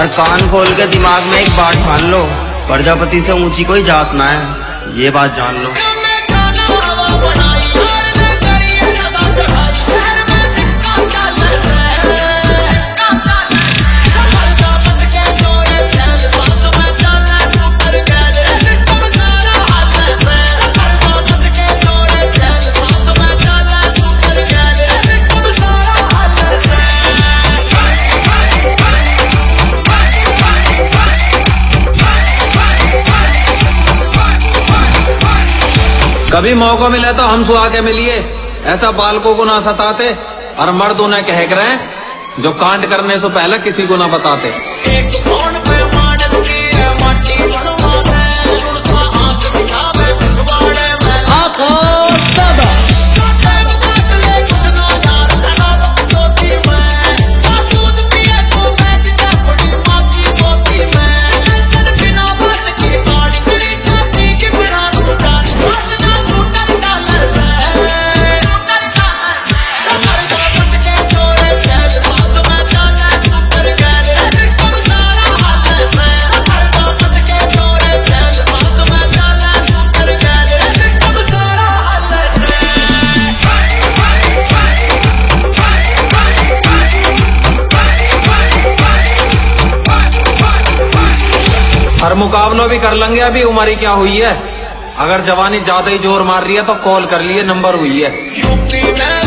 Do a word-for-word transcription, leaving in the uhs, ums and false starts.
और कान खोल के दिमाग में एक बात ठान लो, प्रजापति से ऊंची कोई जात ना है, ये बात जान लो। कभी मौका मिले तो हम सुहा के मिलिए, ऐसा बालकों को ना सताते और मर्द उन्हें कह रहे हैं जो कांड करने से पहले किसी को ना बताते। और मुकाबला भी कर लेंगे, अभी उम्र ही क्या हुई है। अगर जवानी ज्यादा ही जोर मार रही है तो कॉल कर लिए, नंबर हुई है।